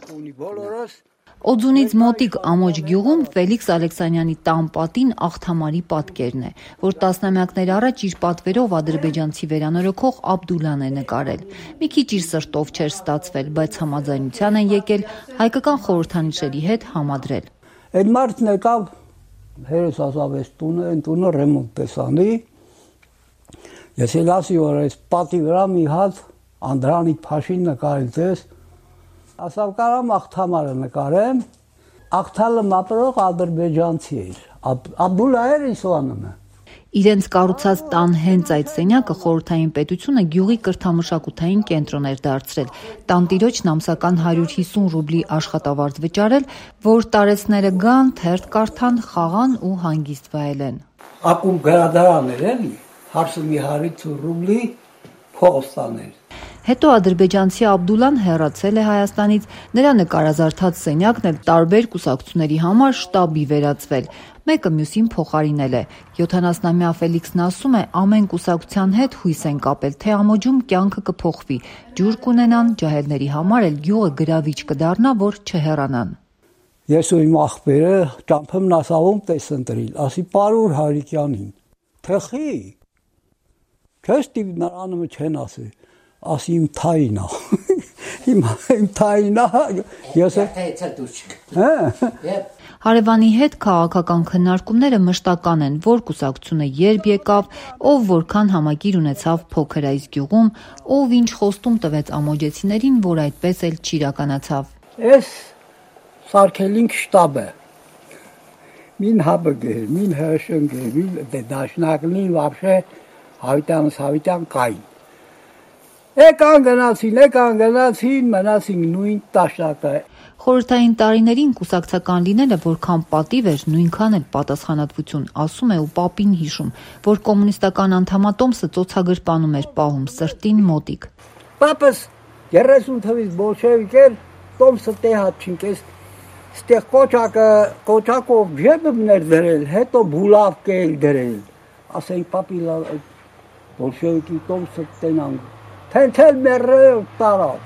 Օձունից մոտիկ Ամոջ գյուղում Ֆելիքս Ալեքսանյանի տան պատին աղթամարի պատկերն է, որ տասնամյակներ առաջ իր պատվերով ադրբեջանցի վերանորոգող Աբդուլան է նկարել։ Մի քիչ իր սրտով չէր ստացվել, բայց համաձայնության են եկել հայկական խորհրդանիշերի հետ համադրել։ Այդ մարդն եկավ հերս ասավես տունը, այն տունը ռեմոնտ տեսանի։ Ես էլ ասի որ այս պատի վրա մի հատ Անդրանիկ Փաշին նկարել տես։ Ասավ կարամ աղթամարը նկարեմ, աղթալը մապրող ադրբեջանցի էր, Աբդուլա էր իսլամը։ Իրենց կառուցած տան հենց այդ սենյակը խորհրդային պետությունը գյուղի կրթամշակութային կենտրոն էր դարձրել, տանտիրոջն ամսական 150 ռուբլի աշխատավարձ վճարել, որ տարեցները գան, թերթ կարդան, խաղան ու հանգիստ վայելեն։ Ակում գրադարան էր էլի, հարսը մի 150 ռուբլի փողոստան էր։ Հետո ադրբեջանցի Աբդուլան հեռացել է Հայաստանից, նրա նկարազարդած սենյակն էլ տարբեր կուսակցությունների համար շտաբի վերածվել, մեկը մյուսին փոխարինել է։ 70-ամյա Ֆելիքսն ասում է, ամեն կուսակցության հետ հույս են կապել, թե Ամոջում կյանքը կփոխվի, ջուր կունենան, ջահելների համար էլ գյուղը գրավիչ կդառնա, որ չհեռանան։ Ես ու իմ աղբերը ճամփեմ նասավում տես ընտրիլ, ասի Պարուր Հարիկյանին, թխի, քեզ տիվ նրանը չեն ասի։ Ասի իմ թայինա, իմ թայինա, ես Հարևանի հետ քաղաքական քննարկումները մշտական են, որ կուսակցությունը երբ եկավ, ով որքան համակիր ունեցավ փոքր այս գյուղում, ով ինչ խոստում տվեց ամոջեցիներին, որ այդպես էլ չիրականացավ։ Ես սարքելինք շտաբը, մին հաբգեր, մին հրշնգեր, մին դաշնակնին վաբշե հավիտյան կային։ Եկան գնացին, մնացին նույն տաշնակը։ Խորհրդային տարիներին կուսակցական լինելը որքան պատիվ էր, նույնքան էլ պատասխանատվություն, ասում է ու պապին հիշում, որ կոմունիստական անդամատոմսը ծոցագրպանում էր պահում սրտին մոտիկ։ Պապս 30 թվից բոլշևիկ էր, տոմսը տեհատ չինք, ստեղ կոչակով ժեբներ դրել, հետո բուլավկ էլ դրել, ասենք պապի բոլշևիկի տոմսը տենան, թենթել մերրել տարավ։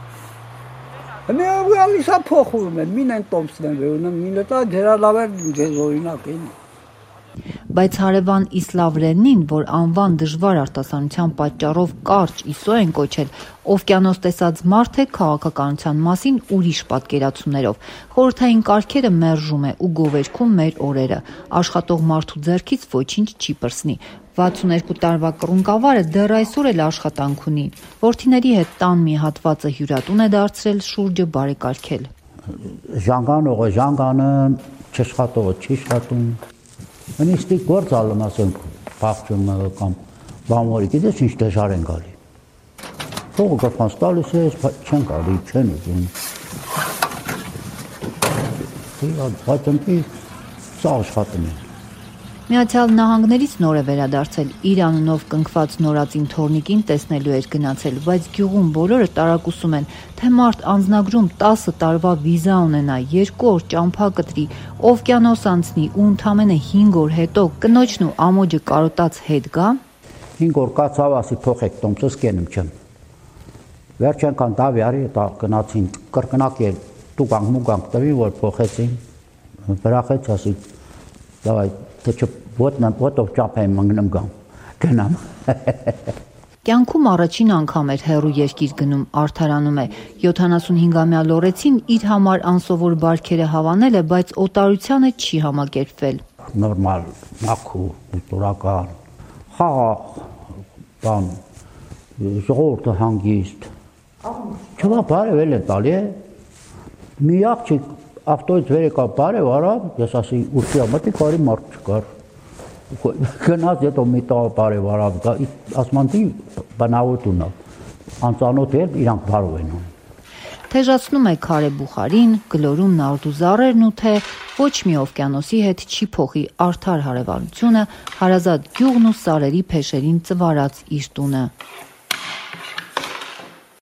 Մենք գալիսա փոխում են, մին են տոմսն են, մինը տա ջերալավեր ձեզ օրինակ էլի։ Բայց հարևան Իսլավրենին, որ անվան դժվար արտասանության պատճառով կարճ Իսո են կոչել, Օվկիանոս տեսած մարդ է քաղաքականության մասին ուրիշ պատկերացումներով։ Խորհրդային կարգերը մերժում է ու գովերքում մեր օրերը։ Աշխատող մարդու ձեռքից ոչինչ չի պրսնի։ 62 տարվա կռունկավարը դեռ այսօր էլ աշխատանք ունի։ Որդիների հետ տան մի հատվածը հյուրատուն է դարձրել, շուրջը բարեկարգել։ Ժանգանողը ժանգանը, չաշխատողը չի աշխատում։ Նույնիսկ գործ ալում ասենք փախչում կամ բամորի, գիտես ինչ դժվար են գալի։ Փողը կփանց տալիս ես, չեն գալի, չեն ուզում։ Բայց ընտի սա աշխատում է։ Միացյալ Նահանգներից նոր է վերադարձել, իր անունով կնքված նորածին թորնիկին տեսնելու էր գնացել, բայց գյուղում բոլորը տարակուսում են, թե մարդ անձնագրում 10 տարվա վիզա ունենա, 2 օր ճամփա կտրի, Օվկիանոս անցնի ու ընդամենը 5 օր հետո կնոջն ու ամոջը կարոտած հետ գա։ 5 օր կացավ, ասի փոխեք տոմսս կենում չեմ։ Վերջ անգամ դավյարի դա գնացին կրկնակ էլ տուգանք մուգանք տվի, որ փոխեցին։ Վրախեց ասի դավայ թե ոտով ճապեմ մանգնեմ գնամ։ Կյանքում առաջին անգամ էր հեռու երկիր գնում, արդարանում է։ 75-ամյա Լորեցին իր համար անսովոր բարքերը հավանել է, բայց օտարությանը չի համակերպվել։ Նորմալ, մաքուր, կուլտուրական, խաղաղ, բան, ժողովուրդը հանգիստ։ Չվա բարև է տալի է։ Մի աղջիկ ավտոյից վեր եկա բարև արավ, ես ասի ուրբի ամատի կարի մարդ չկար։ Գնաց հետո մի տաղ բարև արավ, ասմանտի բանավոտ ունավ, անծանոտ էր իրանք բարով են ունում։ Թեժացնում է քարե բուխարին, գլորում նարդուզարերն ու թե ոչ մի Օվկիանոսի հետ չի փոխի արդար հարևանությունը, հարազատ գյուղն ու սարերի փեշերին ծվարած իր տունը։